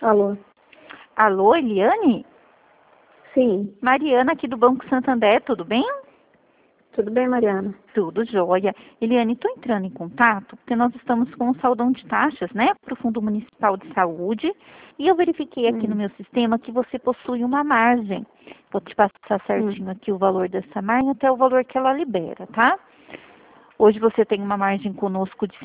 Alô? Alô, Eliane? Sim. Mariana aqui do Banco Santander, tudo bem? Tudo bem, Mariana? Tudo jóia. Eliane, estou entrando em contato porque nós estamos com um saldão de taxas, né, para o Fundo Municipal de Saúde, e eu verifiquei aqui no meu sistema que você possui uma margem. Vou te passar certinho aqui o valor dessa margem até o valor que ela libera, tá? Hoje você tem uma margem conosco de R$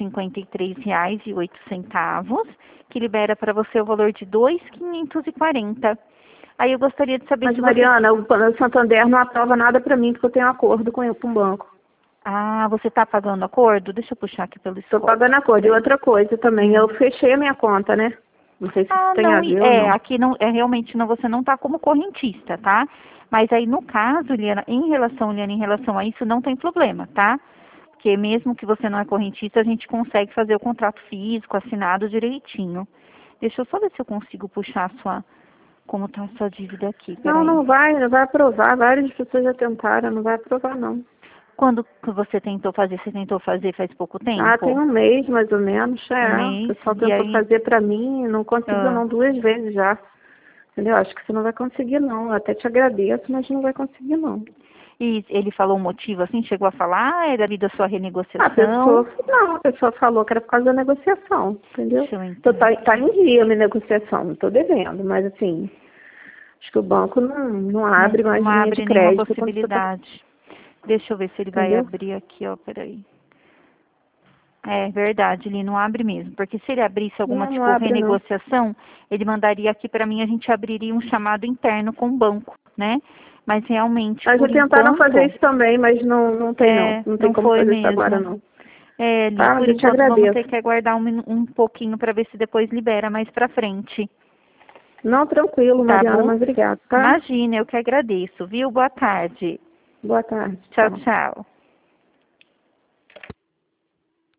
53,08, que libera para você o valor de R$ 2.540. Aí eu gostaria de saber Mas, se você... Mariana, o Santander não aprova nada para mim porque eu tenho acordo com o banco. Ah, você está pagando acordo? Deixa eu puxar aqui pelo Estou score. pagando acordo. E outra coisa também, eu fechei a minha conta, né? Não sei se isso tem Não, a ver ou não. aqui não, realmente não, você não está como correntista, tá? Mas aí no caso, Liana, em relação a isso, não tem problema, tá? Porque mesmo que você não é correntista, a gente consegue fazer o contrato físico, assinado direitinho. Deixa eu só ver se eu consigo puxar como tá a sua dívida aqui, peraí. Não vai aprovar. Várias pessoas já tentaram, não vai aprovar, não. Quando que você tentou fazer faz pouco tempo? Tem um mês, mais ou menos, Um O mês, pessoal e tentou aí... fazer para mim e não conseguiu, Ah, não, 2 vezes já. Entendeu? Acho que você não vai conseguir, não. Eu até te agradeço, mas não vai conseguir, não. e ele falou um motivo assim, chegou a falar, era ali da sua renegociação? A pessoa falou que era por causa da negociação, entendeu? Deixa eu Então entender. tá em dia a minha negociação, não tô devendo, mas assim, acho que o banco não abre mais Não linha de abre nenhuma crédito quando você tá, possibilidade. Deixa eu ver se ele vai entendeu? abrir aqui, ó, peraí. É verdade, ele não abre mesmo, porque se ele abrisse alguma Não tipo abre, não. renegociação, ele mandaria aqui para mim, a gente abriria um chamado interno com o banco, né? Mas realmente, Mas já por tentaram fazer enquanto, isso também, mas não tem não. Não tem não como foi fazer isso agora, mesmo. não. Li, Tá? Mas por eu te enquanto vamos ter agradeço. que aguardar um pouquinho para ver se depois libera mais para frente, Não, tranquilo, tá Mariana, bom? mas obrigado, tá? Imagina, eu que agradeço, viu? Boa tarde. Boa tarde, Tchau, tchau. tchau.